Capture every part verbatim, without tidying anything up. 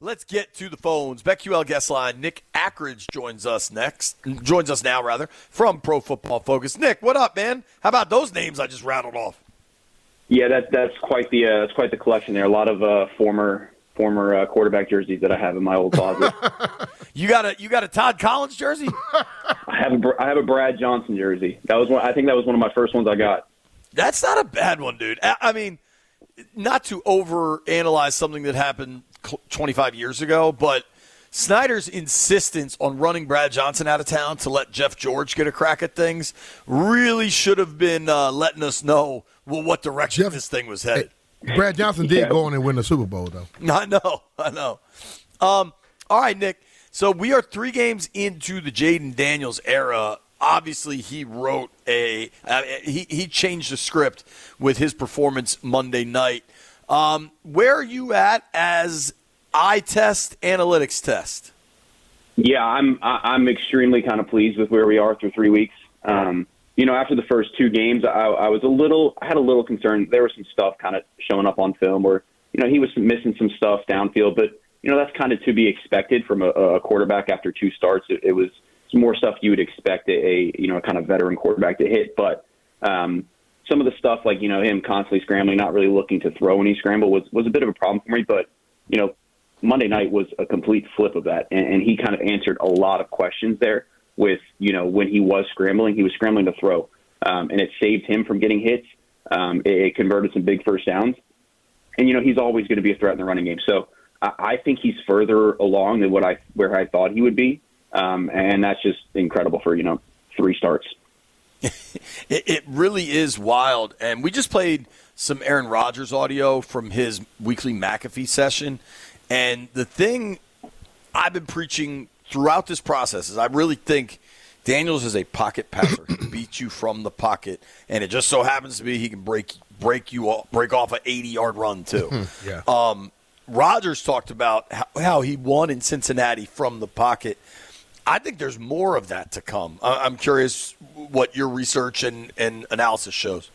Let's get to the phones. BetQL guest line. Nick Ackridge joins us next. Joins us now, rather, from Pro Football Focus. Nick, what up, man? How about those names I just rattled off? Yeah, that, that's quite the uh, that's quite the collection there. A lot of uh, former former uh, quarterback jerseys that I have in my old closet. you got a you got a Todd Collins jersey? I have a I have a Brad Johnson jersey. That was one. I think that was one of my first ones I got. That's not a bad one, dude. I, I mean, not to overanalyze something that happened twenty-five years ago, but Snyder's insistence on running Brad Johnson out of town to let Jeff George get a crack at things really should have been uh, letting us know well what direction Jeff, this thing was headed. Hey, Brad Johnson did yeah. go on and win the Super Bowl, though. I know, I know. Um, all right, Nick. So we are three games into the Jayden Daniels era. Obviously, he wrote a uh, he he changed the script with his performance Monday night. Um, where are you at as eye test, analytics test? Yeah, I'm I'm extremely kind of pleased with where we are through three weeks. Um, you know, after the first two games, I, I was a little I had a little concerned. There was some stuff kind of showing up on film where you know he was missing some stuff downfield, but you know that's kind of to be expected from a, a quarterback after two starts. It, it was more stuff you would expect a, a you know a kind of veteran quarterback to hit, but um, some of the stuff like you know him constantly scrambling, not really looking to throw when he scrambled was was a bit of a problem for me. But you know Monday night was a complete flip of that, and, and he kind of answered a lot of questions there. With you know when he was scrambling, he was scrambling to throw, um, and it saved him from getting hits. Um, it, it converted some big first downs, and you know he's always going to be a threat in the running game. So I, I think he's further along than what I where I thought he would be. Um, and that's just incredible for, you know, three starts. it, it really is wild. And we just played some Aaron Rodgers audio from his weekly McAfee session. And the thing I've been preaching throughout this process is I really think Daniels is a pocket passer. He can beat you from the pocket. And it just so happens to be he can break break you off, break off an eighty-yard run, too. yeah. Um, Rodgers talked about how, how he won in Cincinnati from the pocket. I think there's more of that to come. I'm curious what your research and, and analysis shows.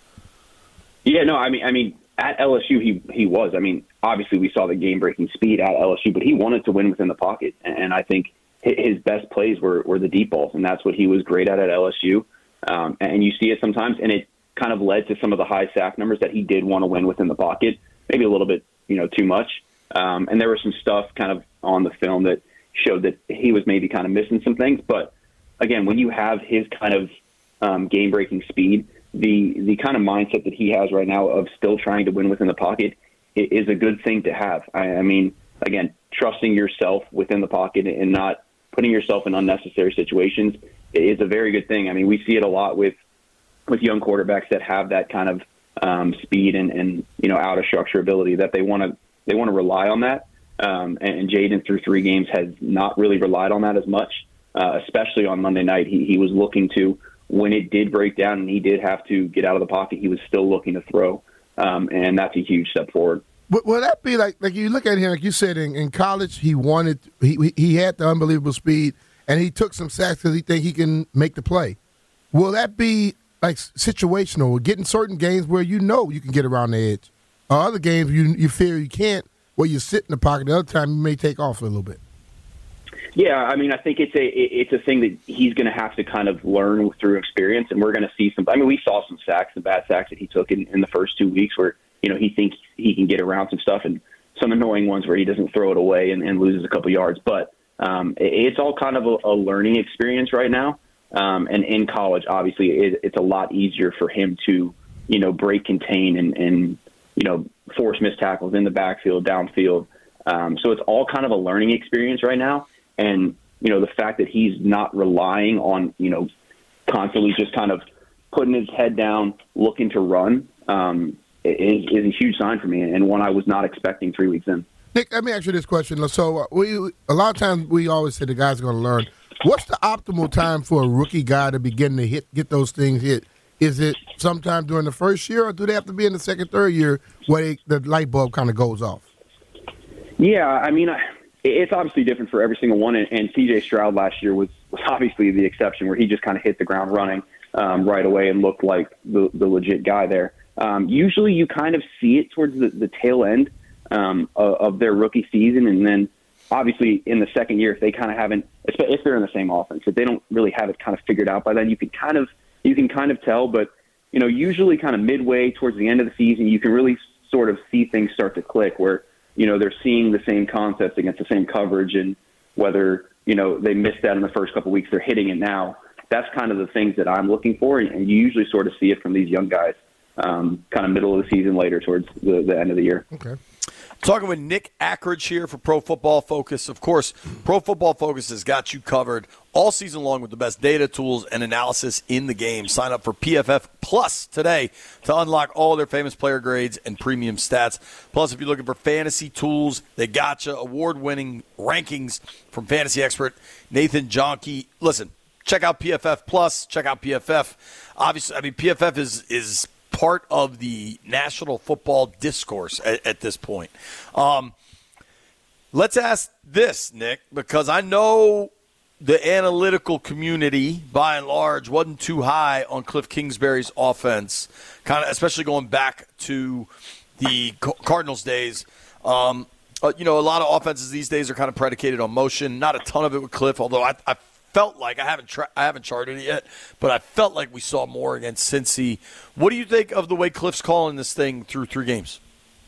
Yeah, no, I mean, I mean, at L S U, he he was. I mean, obviously we saw the game-breaking speed at L S U, but he wanted to win within the pocket, and I think his best plays were, were the deep balls, and that's what he was great at at L S U. Um, and you see it sometimes, and it kind of led to some of the high sack numbers that he did want to win within the pocket, maybe a little bit, you know, too much. Um, and there was some stuff kind of on the film that showed that he was maybe kind of missing some things. But again, when you have his kind of um, game-breaking speed, the the kind of mindset that he has right now of still trying to win within the pocket is a good thing to have. I, I mean, again, trusting yourself within the pocket and not putting yourself in unnecessary situations is a very good thing. I mean, we see it a lot with with young quarterbacks that have that kind of um, speed and, and you know out of structure ability that they want to they want to rely on that. Um, and Jayden through three games has not really relied on that as much, uh, especially on Monday night. He, he was looking to, when it did break down and he did have to get out of the pocket, he was still looking to throw. Um, and that's a huge step forward. But will that be like, like you look at him, like you said, in, in college, he wanted, he he had the unbelievable speed and he took some sacks because he think he can make the play. Will that be like situational, getting certain games where you know you can get around the edge, or other games you you fear you can't? Well, you sit in the pocket. The other time, you may take off a little bit. Yeah, I mean, I think it's a it's a thing that he's going to have to kind of learn through experience, and we're going to see some. I mean, we saw some sacks, some bad sacks that he took in, in the first two weeks, where you know he thinks he can get around some stuff, and some annoying ones where he doesn't throw it away and, and loses a couple yards. But um, it, it's all kind of a, a learning experience right now. Um, and in college, obviously, it, it's a lot easier for him to you know break, contain, and, and you know. force missed tackles in the backfield, downfield. Um, so it's all kind of a learning experience right now. And, you know, the fact that he's not relying on, you know, constantly just kind of putting his head down, looking to run, um, is, is a huge sign for me and one I was not expecting three weeks in. Nick, let me ask you this question. So uh, we a lot of times we always say the guys are going to learn. What's the optimal time for a rookie guy to begin to hit, get those things hit? Is it sometime during the first year, or do they have to be in the second, third year where they, the light bulb kind of goes off? Yeah, I mean, it's obviously different for every single one, and, and C J Stroud last year was, was obviously the exception where he just kind of hit the ground running um, right away and looked like the, the legit guy there. Um, usually you kind of see it towards the, the tail end um, of, of their rookie season, and then obviously in the second year, if they kind of haven't, if they're in the same offense, if they don't really have it kind of figured out by then, you can kind of you can kind of tell. But you know, usually kind of midway towards the end of the season, you can really sort of see things start to click where, you know, they're seeing the same concepts against the same coverage, and whether, you know, they missed that in the first couple of weeks, they're hitting it now. That's kind of the things that I'm looking for, and you usually sort of see it from these young guys, um, kind of middle of the season, later towards the, the end of the year. Okay. Talking with Nick Ackridge here for Pro Football Focus. Of course, Pro Football Focus has got you covered all season long with the best data, tools, and analysis in the game. Sign up for P F F Plus today to unlock all their famous player grades and premium stats. Plus, if you're looking for fantasy tools, they got you. Award-winning rankings from fantasy expert Nathan Jonke. Listen, check out P F F Plus. Check out P F F. Obviously, I mean, P F F is is – part of the national football discourse at, at this point. Um, let's ask this, Nick, because I know the analytical community, by and large, wasn't too high on Cliff Kingsbury's offense, kind of, especially going back to the Cardinals days. Um, uh, you know, a lot of offenses these days are kind of predicated on motion. Not a ton of it with Cliff, although I, I felt like I haven't tra- I haven't charted it yet, but I felt like we saw more against Cincy. What do you think of the way Cliff's calling this thing through three games?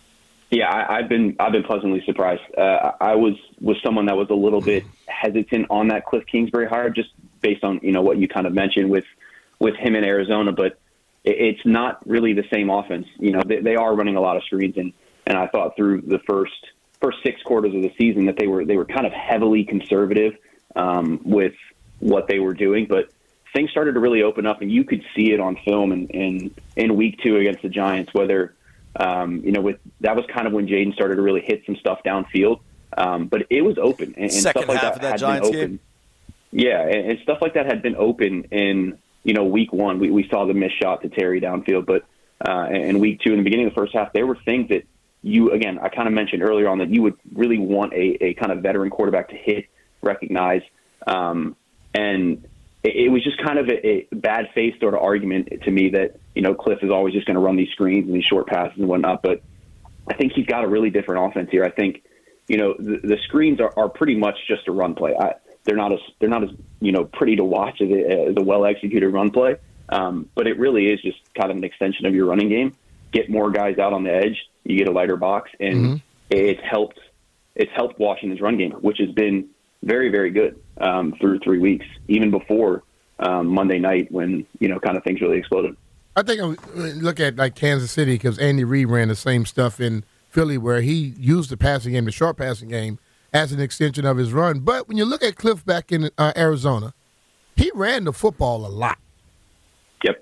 Yeah, I, I've been I've been pleasantly surprised. Uh, I was was someone that was a little bit hesitant on that Cliff Kingsbury hire, just based on, you know, what you kind of mentioned with with him in Arizona. But it, it's not really the same offense. You know, they, they are running a lot of screens, and and I thought through the first first six quarters of the season that they were they were kind of heavily conservative um, with what they were doing, but things started to really open up, and you could see it on film in, in, in week two against the Giants, whether, um, you know, with that was kind of when Jaden started to really hit some stuff downfield. Um, but it was open, and, and Second stuff like half that, of that had Giants been open. game. Yeah. And, and stuff like that had been open in, you know, week one. We, we saw the missed shot to Terry downfield, but, uh, in week two, in the beginning of the first half, there were things that you, again, I kind of mentioned earlier on that you would really want a, a kind of veteran quarterback to hit, recognize, um, and it, it was just kind of a, a bad faith sort of argument to me that, you know, Cliff is always just going to run these screens and these short passes and whatnot. But I think he's got a really different offense here. I think, you know, the, the screens are, are pretty much just a run play. I, they're not as they're not as you know pretty to watch as a, as a well executed run play. Um, but it really is just kind of an extension of your running game. Get more guys out on the edge, you get a lighter box, and mm-hmm. it's helped. It's helped Washington's run game, which has been very, very good um, through three weeks, even before um, Monday night when, you know, kind of things really exploded. I think I look at like Kansas City because Andy Reid ran the same stuff in Philly where he used the passing game, the short passing game, as an extension of his run. But when you look at Cliff back in uh, Arizona, he ran the football a lot. Yep.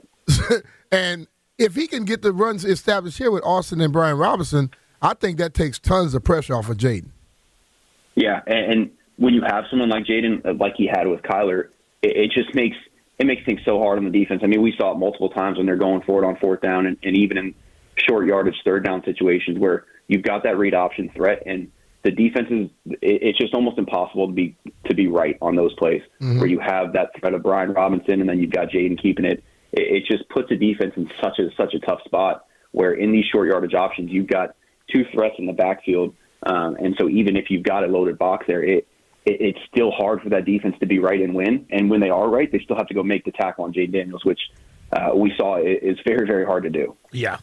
And if he can get the runs established here with Austin and Brian Robinson, I think that takes tons of pressure off of Jaden. Yeah, and, and when you have someone like Jaden, like he had with Kyler, it, it just makes it makes things so hard on the defense. I mean, we saw it multiple times when they're going for it on fourth down, and, and even in short yardage third down situations where you've got that read option threat, and the defense is it, it's just almost impossible to be to be right on those plays mm-hmm. where you have that threat of Brian Robinson, and then you've got Jaden keeping it. It, it just puts the defense in such a such a tough spot where in these short yardage options you've got two threats in the backfield, um, and so even if you've got a loaded box there, it. It's still hard for that defense to be right and win. And when they are right, they still have to go make the tackle on Jayden Daniels, which uh, we saw is very, very hard to do. Yeah.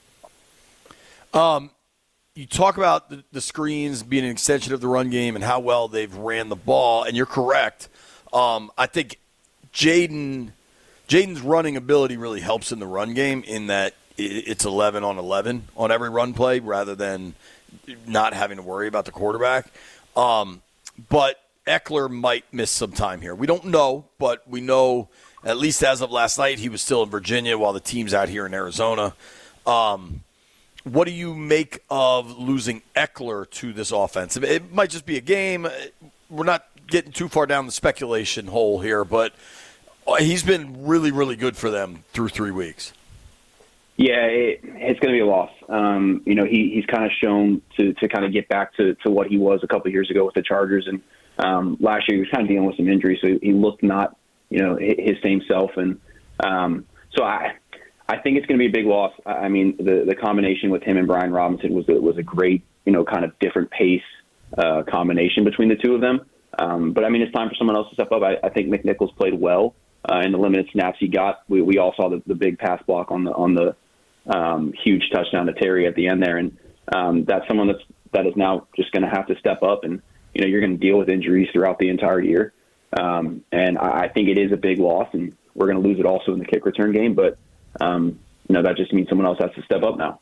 Um, you talk about the, the screens being an extension of the run game and how well they've ran the ball, and you're correct. Um, I think Jayden, Jayden's running ability really helps in the run game in that it's eleven on eleven on every run play rather than not having to worry about the quarterback. Um, but Eckler might miss some time here. We don't know, but we know at least as of last night he was still in Virginia while the team's out here in Arizona. Um, what do you make of losing Eckler to this offense? It might just be a game. We're not getting too far down the speculation hole here, but he's been really, really good for them through three weeks. Yeah, it, it's going to be a loss. Um, you know, he, he's kind of shown to, to kind of get back to, to what he was a couple of years ago with the Chargers, and Um, last year he was kind of dealing with some injuries, so he looked not, you know, his same self. And um, so I, I think it's going to be a big loss. I mean, the the combination with him and Brian Robinson was a, was a great, you know, kind of different pace uh, combination between the two of them. Um, but, I mean, it's time for someone else to step up. I, I think McNichols played well uh, in the limited snaps he got. We, we all saw the, the big pass block on the on the um, huge touchdown to Terry at the end there. And um, that's someone that's, that is now just going to have to step up. And, you know, you're going to deal with injuries throughout the entire year. Um, and I, I think it is a big loss, and we're going to lose it also in the kick return game. But, um, you know, that just means someone else has to step up now.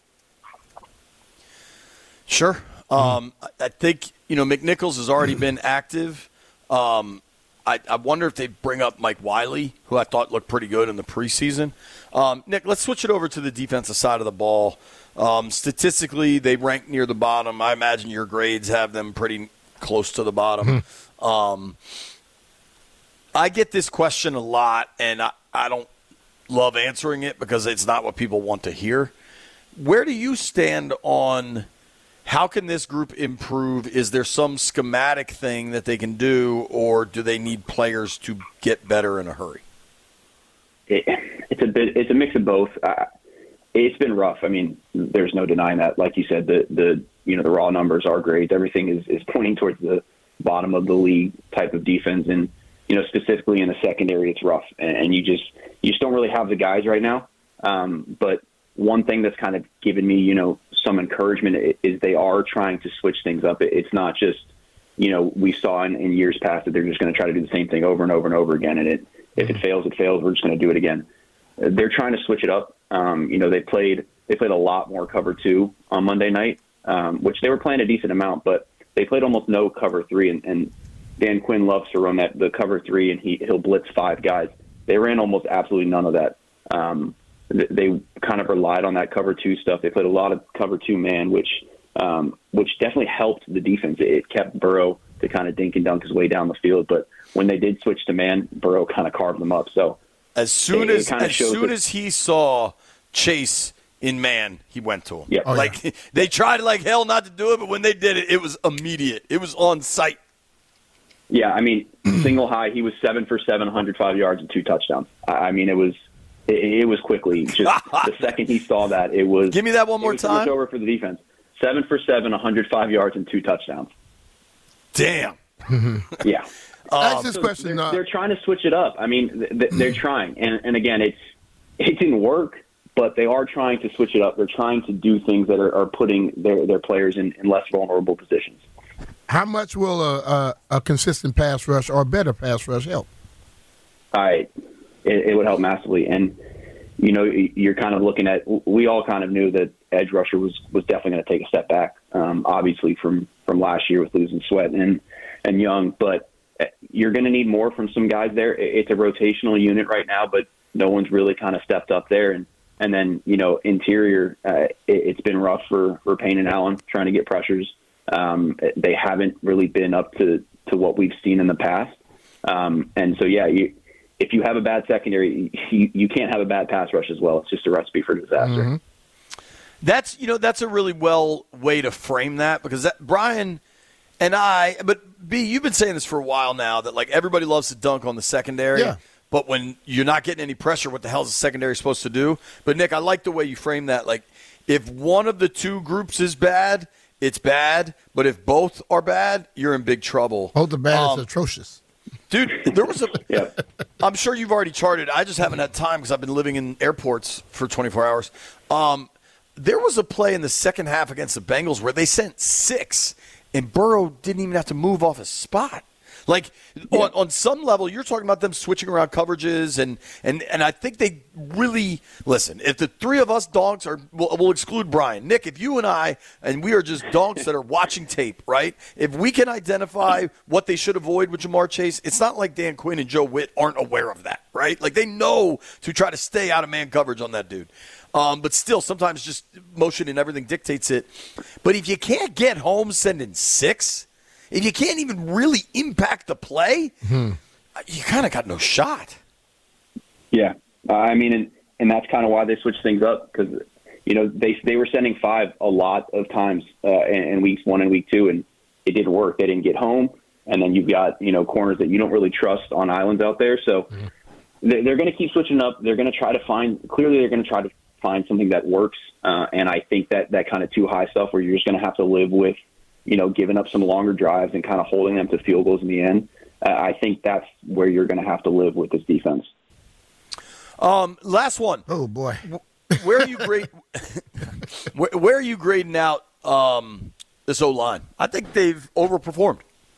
Sure. Um, I think, you know, McNichols has already been active. Um, I, I wonder if they bring up Mike Wiley, who I thought looked pretty good in the preseason. Um, Nick, let's switch it over to the defensive side of the ball. Um, statistically, they rank near the bottom. I imagine your grades have them pretty close to the bottom. Mm-hmm. Um, I get this question a lot, and I, I don't love answering it because it's not what people want to hear. Where do you stand on – how can this group improve? Is there some schematic thing that they can do, or do they need players to get better in a hurry? It, it's a bit. It's a mix of both. Uh, it's been rough. I mean, there's no denying that. Like you said, the the you know the raw numbers are great. Everything is, is pointing towards the bottom of the league type of defense, and you know specifically in the secondary, it's rough. And, and you just you just don't really have the guys right now. Um, but one thing that's kind of given me, you know, some encouragement is they are trying to switch things up. It's not just, you know, we saw in, in years past that they're just going to try to do the same thing over and over and over again. And it, if it fails, it fails. We're just going to do it again. They're trying to switch it up. Um, you know, they played, they played a lot more cover two on Monday night, um, which they were playing a decent amount, but they played almost no cover three. And, and Dan Quinn loves to run that, the cover three, and he, he'll blitz five guys. They ran almost absolutely none of that. Um, They kind of relied on that cover two stuff. They played a lot of cover two man, which um, which definitely helped the defense. It kept Burrow to kind of dink and dunk his way down the field. But when they did switch to man, Burrow kind of carved them up. So as soon it, as it as soon that, as he saw Chase in man, he went to him. Yeah. Oh, like yeah. They tried like hell not to do it, but when they did it, it was immediate. It was on sight. Yeah, I mean, single high, he was seven for seven, one hundred five yards and two touchdowns. I, I mean, it was. It, it was quickly. Just the second he saw that, it was. Give me that one more it was time. over for the defense. Seven for seven, one hundred five yards and two touchdowns. Damn. Yeah. Ask this so question. They're, Uh, they're trying to switch it up. I mean, they're trying, and, and again, it's it didn't work, but they are trying to switch it up. They're trying to do things that are, are putting their their players in, in less vulnerable positions. how much will a, a, a consistent pass rush or a better pass rush help? I, it, it would help massively. And, you know, you're kind of looking at, we all kind of knew that edge rusher was, was definitely going to take a step back, um, obviously from, from last year with losing Sweat and, and Young, but you're going to need more from some guys there. It's a rotational unit right now, but no one's really kind of stepped up there. And, and then, you know, interior, uh, it, it's been rough for, for Payne and Allen trying to get pressures. Um, they haven't really been up to, to what we've seen in the past. Um, and so, yeah, you, if you have a bad secondary, you, you can't have a bad pass rush as well. It's just a recipe for disaster. Mm-hmm. That's, you know, that's a really well way to frame that, because that, Brian and I, but B, you've been saying this for a while now, that like everybody loves to dunk on the secondary. Yeah. But when you're not getting any pressure, what the hell is the secondary supposed to do? But Nick, I like the way you frame that. Like, if one of the two groups is bad, it's bad. But if both are bad, you're in big trouble. Both are bad. Um, It's atrocious. Dude, there was a Yeah. I'm sure you've already charted. I just haven't had time because I've been living in airports for twenty-four hours. Um, there was a play in the second half against the Bengals where they sent six, and Burrow didn't even have to move off his spot. Like, yeah. on, on some level, you're talking about them switching around coverages, and, and, and I think they really – listen, if the three of us donks are – we'll, we'll exclude Brian. Nick, if you and I – and we are just donks that are watching tape, right? If we can identify what they should avoid with Jamar Chase, it's not like Dan Quinn and Joe Witt aren't aware of that, right? Like, they know to try to stay out of man coverage on that dude. Um, but still, sometimes just motion and everything dictates it. But if you can't get home sending six – if you can't even really impact the play, mm-hmm. you kind of got no shot. Yeah. Uh, I mean, and, and that's kind of why they switched things up, because, you know, they they were sending five a lot of times uh, in, in weeks one and week two, and it didn't work. They didn't get home. And then you've got, you know, corners that you don't really trust on islands out there. So mm-hmm. they're, they're going to keep switching up. They're going to try to find – clearly they're going to try to find something that works. Uh, and I think that that kind of too high stuff where you're just going to have to live with you know, giving up some longer drives and kind of holding them to field goals in the end. Uh, I think that's where you're going to have to live with this defense. Um, last one. Oh boy, where are you grade? where, where are you grading out um, this O-line? I think they've overperformed.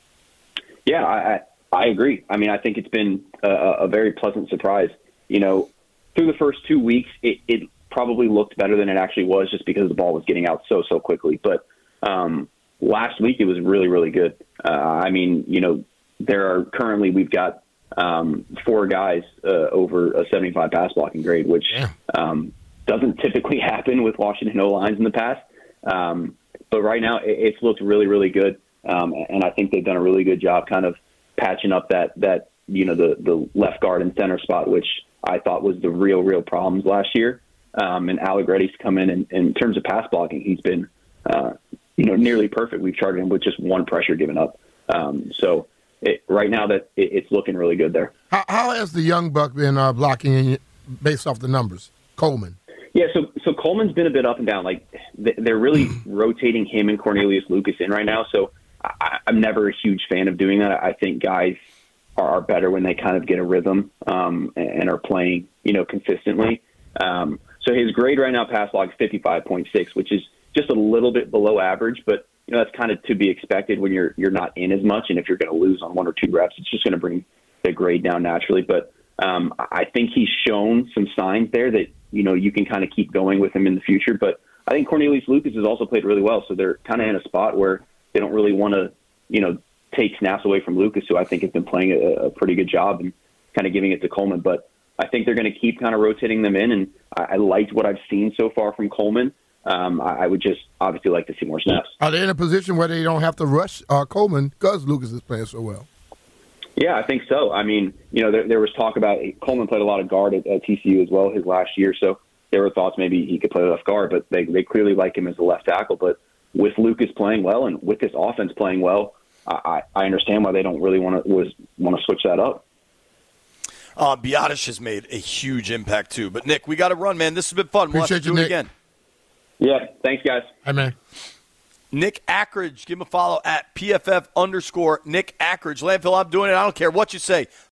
Yeah, I, I, I agree. I mean, I think it's been a, a very pleasant surprise. You know, through the first two weeks, it, it probably looked better than it actually was, just because the ball was getting out so so quickly. But um, last week, it was really really good. Uh, I mean, you know, there are currently we've got. Um, four guys uh, over a seventy-five pass blocking grade, which yeah. um, doesn't typically happen with Washington O-lines in the past. Um, but right now, it, it's looked really, really good, um, and I think they've done a really good job kind of patching up that that you know the the left guard and center spot, which I thought was the real, real problems last year. Um, and Allegretti's come in, and in terms of pass blocking, he's been uh, you know nearly perfect. We've charted him with just one pressure given up. Um, so. It, right now, that it, it's looking really good there. How, how has the young buck been uh, blocking in, based off the numbers? Coleman. Yeah, so so Coleman's been a bit up and down. Like they're really rotating him and Cornelius Lucas in right now. So I, I'm never a huge fan of doing that. I think guys are, are better when they kind of get a rhythm um, and, and are playing, you know, consistently. Um, so his grade right now, pass log, fifty-five point six, which is just a little bit below average, but you know, that's kind of to be expected when you're you're not in as much, and if you're going to lose on one or two reps, it's just going to bring the grade down naturally. But um, I think he's shown some signs there that you know you can kind of keep going with him in the future. But I think Cornelius Lucas has also played really well, so they're kind of in a spot where they don't really want to you know take snaps away from Lucas, who I think has been playing a, a pretty good job and kind of giving it to Coleman. But I think they're going to keep kind of rotating them in, and I, I liked what I've seen so far from Coleman. Um, I would just obviously like to see more snaps. Are they in a position where they don't have to rush uh, Coleman because Lucas is playing so well? Yeah, I think so. I mean, you know, there, there was talk about Coleman played a lot of guard at, at T C U as well his last year, so there were thoughts maybe he could play left guard, but they they clearly like him as a left tackle. But with Lucas playing well and with this offense playing well, I, I understand why they don't really want to was want to switch that up. Uh, Biadasz has made a huge impact too. But Nick, we got to run, man. This has been fun. We'll have to Appreciate do you, it Nick. again. Yeah, thanks, guys. Hey, man. Nick Ackridge. Give him a follow at P F F underscore Nick Ackridge. Landfill, I'm doing it. I don't care what you say.